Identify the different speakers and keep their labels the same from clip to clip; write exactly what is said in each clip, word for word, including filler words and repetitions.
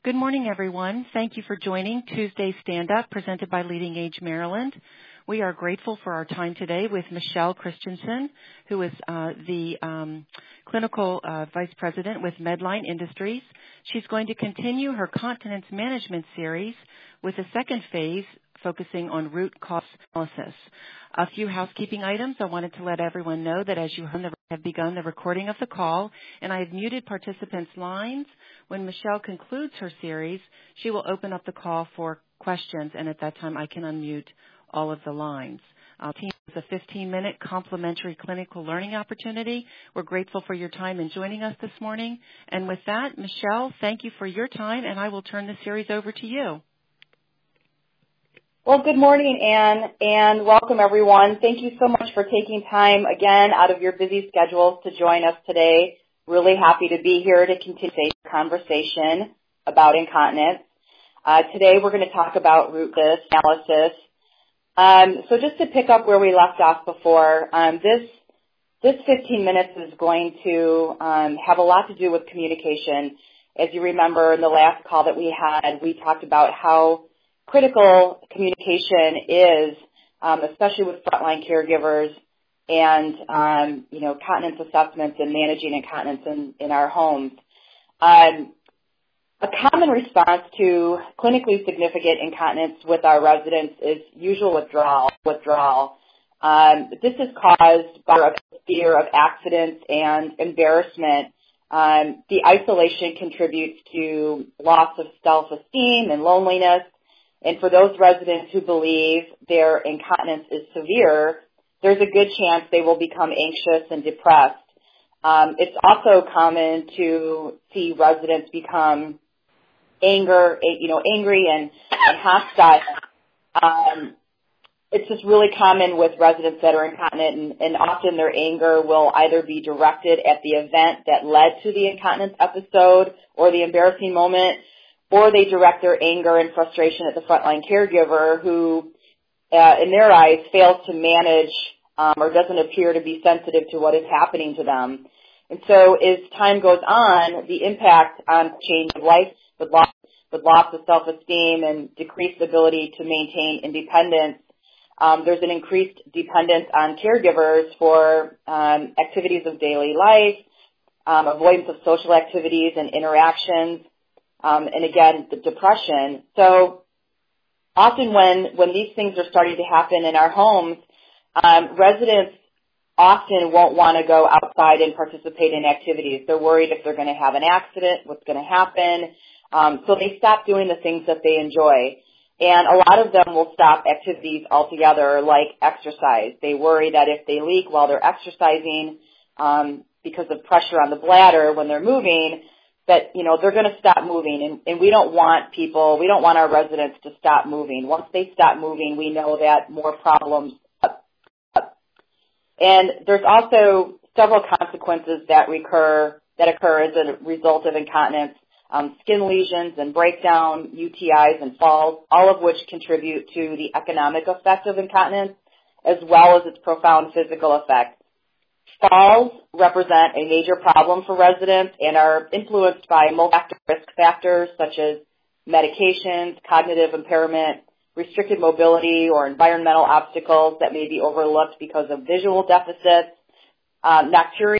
Speaker 1: Good morning, everyone. Thank you for joining Tuesday Stand Up presented by Leading Age Maryland. We are grateful for our time today with Michelle Christensen, who is uh, the um, Clinical uh, Vice President with Medline Industries. She's going to continue her continence management series with a second phase focusing on root cause analysis. A few housekeeping items. I wanted to let everyone know that as you have begun the recording of the call, and I have muted participants' lines. When Michelle concludes her series, she will open up the call for questions, and at that time I can unmute all of the lines. Uh, it's a fifteen-minute complimentary clinical learning opportunity. We're grateful for your time in joining us this morning. And with that, Michelle, thank you for your time, and I will turn the series over to you.
Speaker 2: Well, good morning, Anne, and welcome, everyone. Thank you so much for taking time, again, out of your busy schedules to join us today. Really happy to be here to continue the conversation about incontinence. Uh, today, we're going to talk about root cause analysis. Um, so just to pick up where we left off before, um, this this fifteen minutes is going to um, have a lot to do with communication. As you remember, in the last call that we had, we talked about how critical communication is, um, especially with frontline caregivers and, um, you know, continence assessments and managing incontinence in, in our homes. Um, a common response to clinically significant incontinence with our residents is usual withdrawal. withdrawal. Um, this is caused by fear of accidents and embarrassment. Um, the isolation contributes to loss of self-esteem and loneliness. And for those residents who believe their incontinence is severe, there's a good chance they will become anxious and depressed. Um, it's also common to see residents become anger, you know, angry and, and hostile. Um, it's just really common with residents that are incontinent, and, and often their anger will either be directed at the event that led to the incontinence episode or the embarrassing moment, or they direct their anger and frustration at the frontline caregiver who, uh, in their eyes, fails to manage um, or doesn't appear to be sensitive to what is happening to them. And so as time goes on, the impact on change of life with loss, with loss of self-esteem and decreased ability to maintain independence, um, there's an increased dependence on caregivers for um, activities of daily life, um, avoidance of social activities and interactions, Um, and again, the depression. So often when, when these things are starting to happen in our homes, um, residents often won't want to go outside and participate in activities. They're worried if they're going to have an accident, what's going to happen. Um, so they stop doing the things that they enjoy. And a lot of them will stop activities altogether, like exercise. They worry that if they leak while they're exercising um, because of pressure on the bladder when they're moving, that, you know, they're going to stop moving. And, and we don't want people, we don't want our residents to stop moving. Once they stop moving, we know that more problems up. up. And there's also several consequences that recur, that occur as a result of incontinence, um, skin lesions and breakdown, U T Is and falls, all of which contribute to the economic effect of incontinence, as well as its profound physical effect. Falls represent a major problem for residents and are influenced by multiple risk factors such as medications, cognitive impairment, restricted mobility, or environmental obstacles that may be overlooked because of visual deficits. Um, nocturia,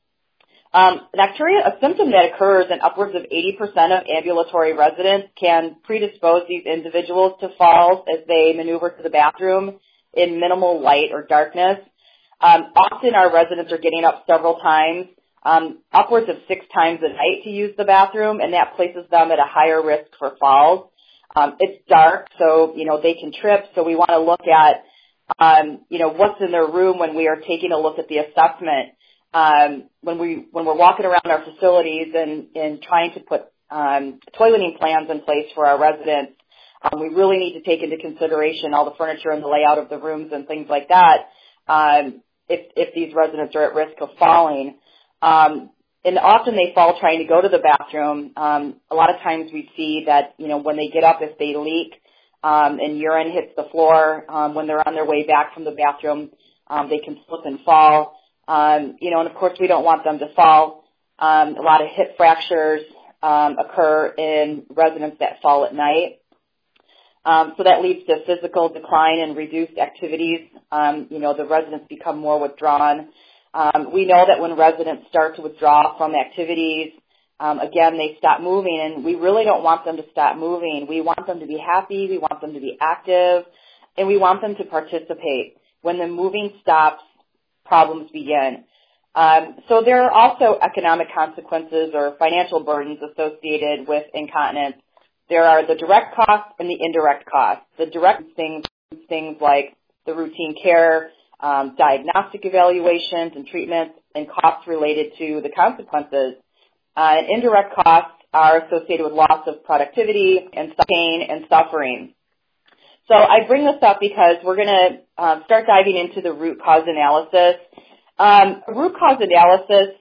Speaker 2: um, nocturia, a symptom that occurs in upwards of eighty percent of ambulatory residents, can predispose these individuals to falls as they maneuver to the bathroom in minimal light or darkness. Um, often our residents are getting up several times, um, upwards of six times a night to use the bathroom, and that places them at a higher risk for falls. Um, it's dark, so, you know, they can trip, so we want to look at, um, you know, what's in their room when we are taking a look at the assessment. Um, when, we, when we're walking around our facilities and, and trying to put um, toileting plans in place for our residents, um, we really need to take into consideration all the furniture and the layout of the rooms and things like that. Um, If, if these residents are at risk of falling. Um, and often they fall trying to go to the bathroom. Um, a lot of times we see that, you know, when they get up, if they leak um, and urine hits the floor, um, when they're on their way back from the bathroom, um, they can slip and fall. Um, you know, and of course we don't want them to fall. Um, a lot of hip fractures, um, occur in residents that fall at night. Um, so that leads to physical decline and reduced activities. Um, you know, the residents become more withdrawn. Um, we know that when residents start to withdraw from activities, um, again, they stop moving, and we really don't want them to stop moving. We want them to be happy. We want them to be active, and we want them to participate. When the moving stops, problems begin. Um, so there are also economic consequences or financial burdens associated with incontinence. There are the direct costs and the indirect costs. The direct things, things like the routine care, um, diagnostic evaluations and treatments, and costs related to the consequences. Uh, and indirect costs are associated with loss of productivity and pain and suffering. So I bring this up because we're going to um, start diving into the root cause analysis. Um, root cause analysis,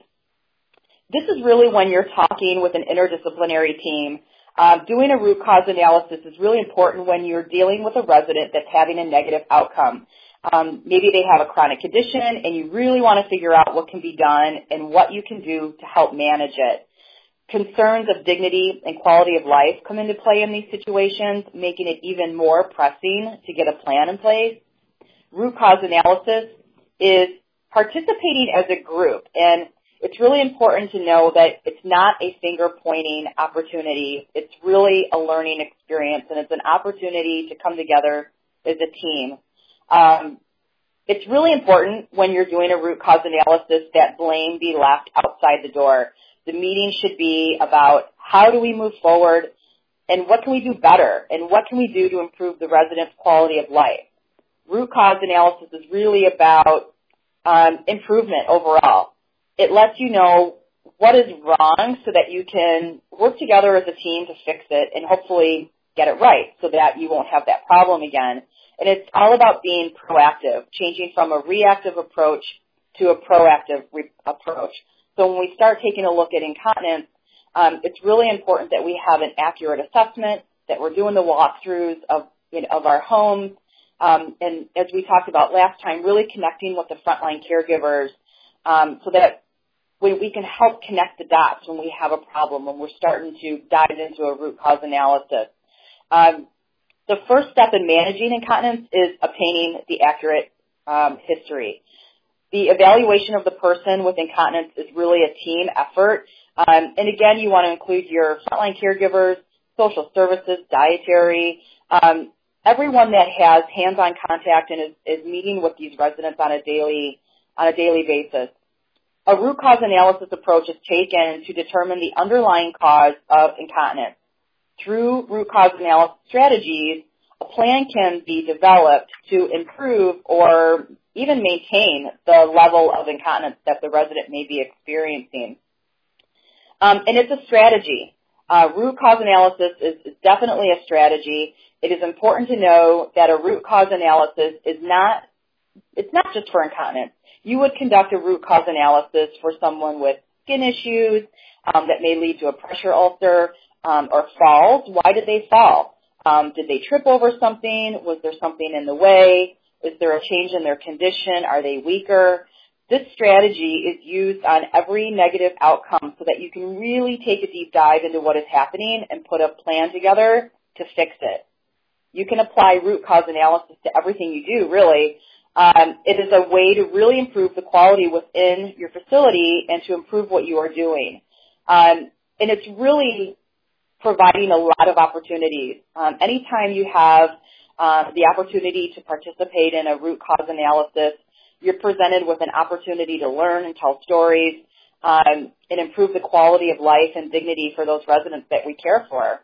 Speaker 2: this is really when you're talking with an interdisciplinary team. Uh, doing a root cause analysis is really important when you're dealing with a resident that's having a negative outcome. Um, maybe they have a chronic condition and you really want to figure out what can be done and what you can do to help manage it. Concerns of dignity and quality of life come into play in these situations, making it even more pressing to get a plan in place. Root cause analysis is participating as a group, and it's really important to know that it's not a finger-pointing opportunity. It's really a learning experience, and it's an opportunity to come together as a team. Um, it's really important when you're doing a root cause analysis that blame be left outside the door. The meeting should be about how do we move forward and what can we do better and what can we do to improve the residents' quality of life. Root cause analysis is really about um, improvement overall. It lets you know what is wrong so that you can work together as a team to fix it and hopefully get it right so that you won't have that problem again. And it's all about being proactive, changing from a reactive approach to a proactive re- approach. So when we start taking a look at incontinence, um, it's really important that we have an accurate assessment, that we're doing the walkthroughs of, you know, of our homes, um, and as we talked about last time, really connecting with the frontline caregivers um, so that we, we can help connect the dots when we have a problem, when we're starting to dive into a root cause analysis. Um, the first step in managing incontinence is obtaining the accurate um, history. The evaluation of the person with incontinence is really a team effort. Um, and again, you want to include your frontline caregivers, social services, dietary, um, everyone that has hands-on contact and is, is meeting with these residents on a daily on a daily basis. A root cause analysis approach is taken to determine the underlying cause of incontinence. Through root cause analysis strategies, a plan can be developed to improve or even maintain the level of incontinence that the resident may be experiencing. Um, and it's a strategy. Uh, root cause analysis is, is definitely a strategy. It is important to know that a root cause analysis is not, it's not just for incontinence. You would conduct a root cause analysis for someone with skin issues um, that may lead to a pressure ulcer um, or falls. Why did they fall? Um, did they trip over something? Was there something in the way? Is there a change in their condition? Are they weaker? This strategy is used on every negative outcome so that you can really take a deep dive into what is happening and put a plan together to fix it. You can apply root cause analysis to everything you do, really. Um, it is a way to really improve the quality within your facility and to improve what you are doing. Um, and it's really providing a lot of opportunities. Um, anytime you have uh, the opportunity to participate in a root cause analysis, you're presented with an opportunity to learn and tell stories um, and improve the quality of life and dignity for those residents that we care for.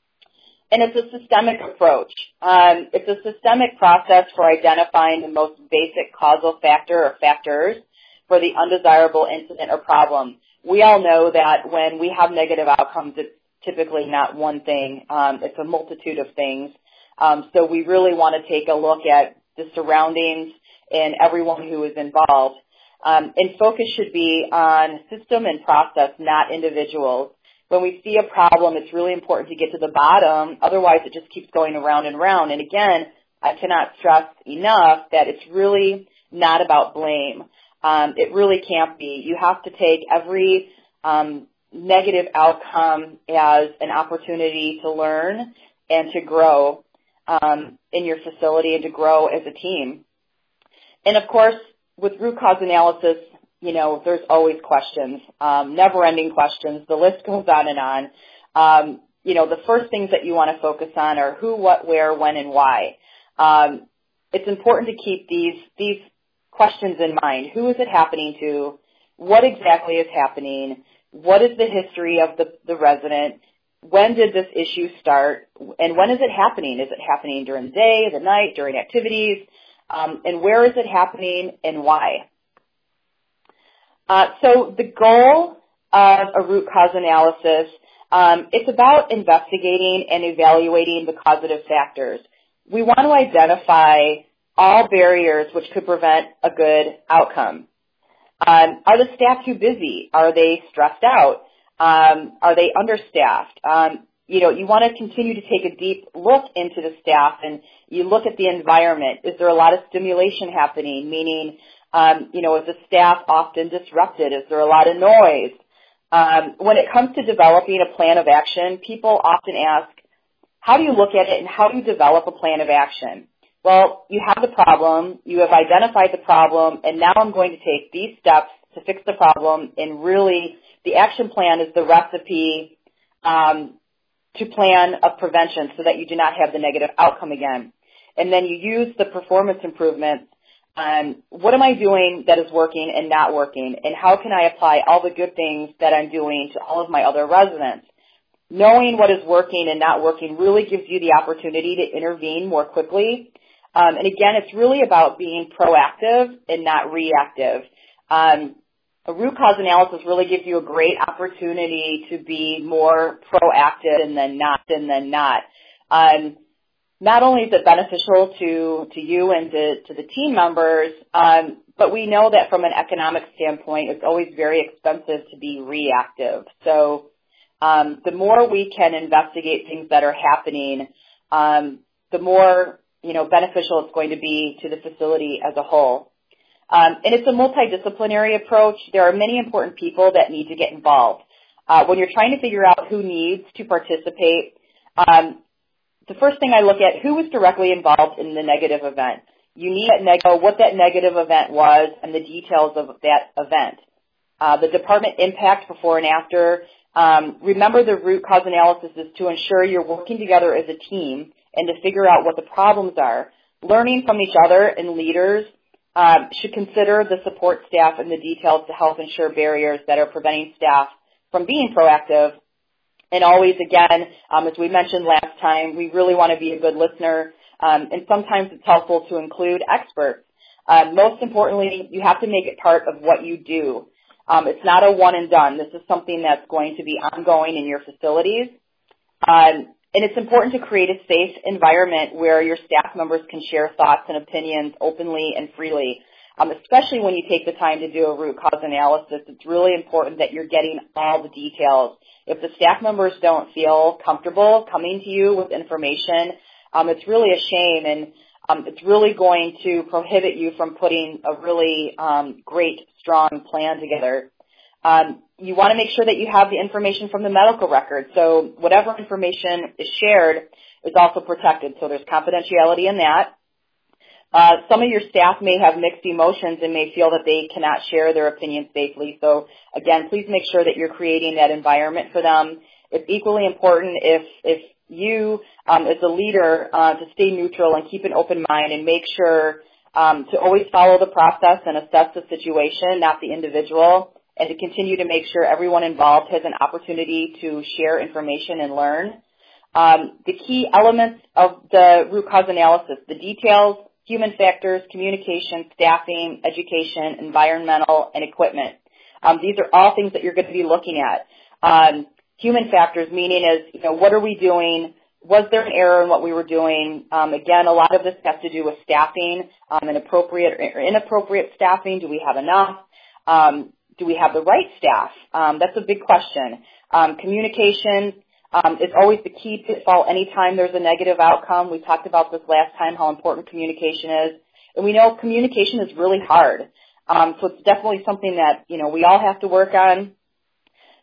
Speaker 2: And it's a systemic approach. Um, it's a systemic process for identifying the most basic causal factor or factors for the undesirable incident or problem. We all know that when we have negative outcomes, it's typically not one thing. Um, it's a multitude of things. Um, so we really want to take a look at the surroundings and everyone who is involved. Um, and focus should be on system and process, not individuals. When we see a problem, it's really important to get to the bottom. Otherwise, it just keeps going around and around. And again, I cannot stress enough that it's really not about blame. Um, it really can't be. You have to take every um, negative outcome as an opportunity to learn and to grow um, in your facility and to grow as a team. And, of course, with root cause analysis, you know, there's always questions, um, never-ending questions. The list goes on and on. Um, you know, the first things that you want to focus on are who, what, where, when, and why. Um, it's important to keep these these questions in mind. Who is it happening to? What exactly is happening? What is the history of the, the resident? When did this issue start? And when is it happening? Is it happening during the day, the night, during activities? Um, and where is it happening and why? Uh, so the goal of a root cause analysis, um, it's about investigating and evaluating the causative factors. We want to identify all barriers which could prevent a good outcome. Um, are the staff too busy? Are they stressed out? Um, are they understaffed? Um, you know, you want to continue to take a deep look into the staff, and you look at the environment. Is there a lot of stimulation happening? Meaning, um, you know, is the staff often disrupted? Is there a lot of noise? Um, when it comes to developing a plan of action, people often ask, how do you look at it and how do you develop a plan of action? Well, you have the problem, you have identified the problem, and now I'm going to take these steps to fix the problem, and really the action plan is the recipe um, to plan a prevention so that you do not have the negative outcome again. And then you use the performance improvements. Um, what am I doing that is working and not working, and how can I apply all the good things that I'm doing to all of my other residents? Knowing what is working and not working really gives you the opportunity to intervene more quickly. Um, and again, it's really about being proactive and not reactive. Um, a root cause analysis really gives you a great opportunity to be more proactive and then not and then not. Um, not only is it beneficial to, to you and to, to the team members, um, but we know that from an economic standpoint, it's always very expensive to be reactive. So um, the more we can investigate things that are happening, um, the more you know, beneficial it's going to be to the facility as a whole. Um, and it's a multidisciplinary approach. There are many important people that need to get involved. Uh, when you're trying to figure out who needs to participate, um, the first thing I look at, who was directly involved in the negative event. You need to know what that negative event was and the details of that event. Uh, the department impact before and after. Um, remember, the root cause analysis is to ensure you're working together as a team and to figure out what the problems are. Learning from each other and leaders um, should consider the support staff and the details to help ensure barriers that are preventing staff from being proactive. And always, again, um, as we mentioned last time, we really want to be a good listener, um, and sometimes it's helpful to include experts. Um, most importantly, you have to make it part of what you do. Um, it's not a one and done. This is something that's going to be ongoing in your facilities. Um, And it's important to create a safe environment where your staff members can share thoughts and opinions openly and freely, um, especially when you take the time to do a root cause analysis. It's really important that you're getting all the details. If the staff members don't feel comfortable coming to you with information, um, it's really a shame, and um, it's really going to prohibit you from putting a really um, great, strong plan together. Um, you want to make sure that you have the information from the medical record. So whatever information is shared is also protected. So there's confidentiality in that. Uh, some of your staff may have mixed emotions and may feel that they cannot share their opinions safely. So again, please make sure that you're creating that environment for them. It's equally important if, if you, um, as a leader, uh, to stay neutral and keep an open mind and make sure um, to always follow the process and assess the situation, not the individual, and to continue to make sure everyone involved has an opportunity to share information and learn. Um, the key elements of the root cause analysis, the details, human factors, communication, staffing, education, environmental, and equipment. Um, these are all things that you're going to be looking at. Um, human factors, meaning is, you know, what are we doing? Was there an error in what we were doing? Um, again, a lot of this has to do with staffing, um, and appropriate or inappropriate staffing. Do we have enough? Um, Do we have the right staff? Um, that's a big question. Um, communication um, is always the key pitfall anytime there's a negative outcome. We talked about this last time, how important communication is. And we know communication is really hard. Um, so it's definitely something that, you know, we all have to work on.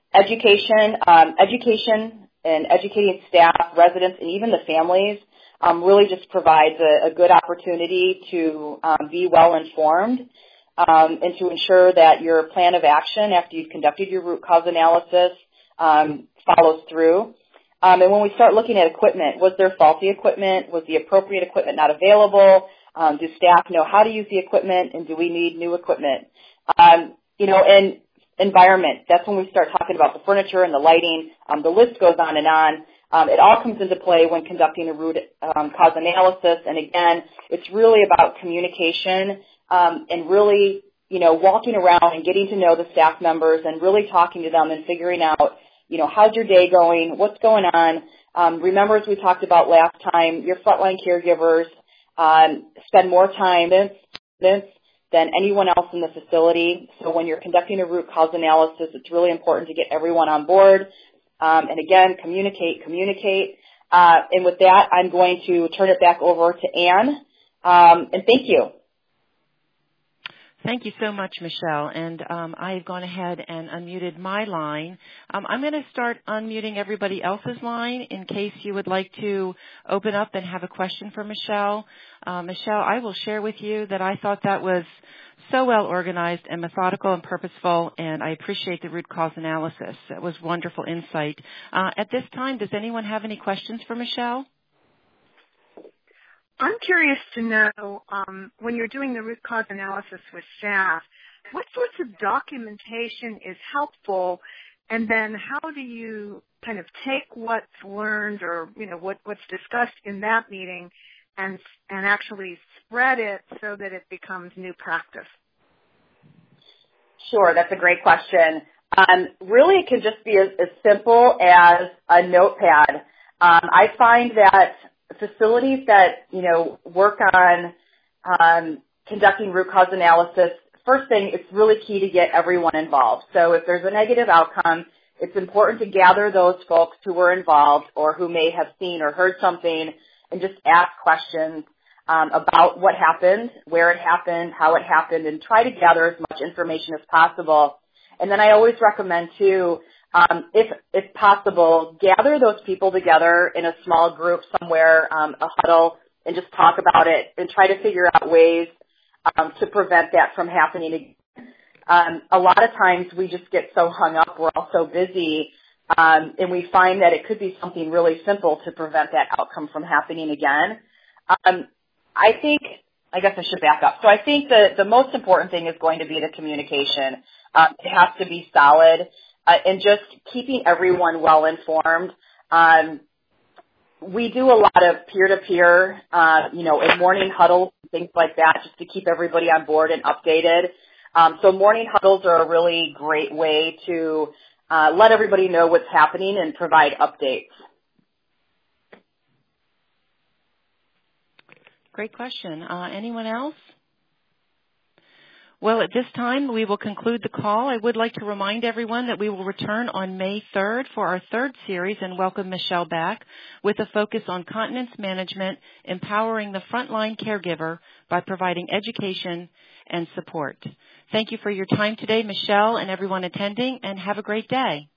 Speaker 2: education, um, education and educating staff, residents, and even the families um, really just provides a, a good opportunity to um, be well informed um, and to ensure that your plan of action after you've conducted your root cause analysis um, follows through. Um, and when we start looking at equipment, was there faulty equipment? Was the appropriate equipment not available? Um, do staff know how to use the equipment, and do we need new equipment? Um, you know, and environment, that's when we start talking about the furniture and the lighting. Um, the list goes on and on. Um, it all comes into play when conducting a root um, cause analysis. And again, it's really about communication um, and really, you know, walking around and getting to know the staff members and really talking to them and figuring out, you know, how's your day going? What's going on? Um, remember, as we talked about last time, your frontline caregivers um, spend more time than, than anyone else in the facility. So when you're conducting a root cause analysis, it's really important to get everyone on board. Um, and again, communicate, communicate. Uh, and with that, I'm going to turn it back over to Ann. Um, and thank you.
Speaker 1: Thank you so much, Michelle. And um, I've gone ahead and unmuted my line. Um, I'm going to start unmuting everybody else's line in case you would like to open up and have a question for Michelle. Uh, Michelle, I will share with you that I thought that was so well organized and methodical and purposeful, and I appreciate the root cause analysis. That was wonderful insight. Uh, at this time, does anyone have any questions for Michelle?
Speaker 3: I'm curious to know, um, when you're doing the root cause analysis with staff, what sorts of documentation is helpful, and then how do you kind of take what's learned or, you know, what, what's discussed in that meeting and and actually spread it so that it becomes new practice?
Speaker 2: Sure, that's a great question. Um, really, it can just be as, as simple as a notepad. Um, I find that facilities that, you know, work on um, conducting root cause analysis, first thing, it's really key to get everyone involved. So if there's a negative outcome, it's important to gather those folks who were involved or who may have seen or heard something and just ask questions um, about what happened, where it happened, how it happened, and try to gather as much information as possible. And then I always recommend, too, Um, if, if possible, gather those people together in a small group somewhere, um, a huddle, and just talk about it and try to figure out ways um, to prevent that from happening again. Um, a lot of times we just get so hung up, we're all so busy, um, and we find that it could be something really simple to prevent that outcome from happening again. Um, I think, I guess I should back up. So I think the, the most important thing is going to be the communication. Um, it has to be solid. Uh, and just keeping everyone well informed. Um, we do a lot of peer-to-peer, uh, you know, in morning huddles, things like that, just to keep everybody on board and updated. Um, so morning huddles are a really great way to uh, let everybody know what's happening and provide updates.
Speaker 1: Great question. Uh, anyone else? Well, at this time, we will conclude the call. I would like to remind everyone that we will return on May third for our third series and welcome Michelle back with a focus on continence management, empowering the frontline caregiver by providing education and support. Thank you for your time today, Michelle, and everyone attending, and have a great day.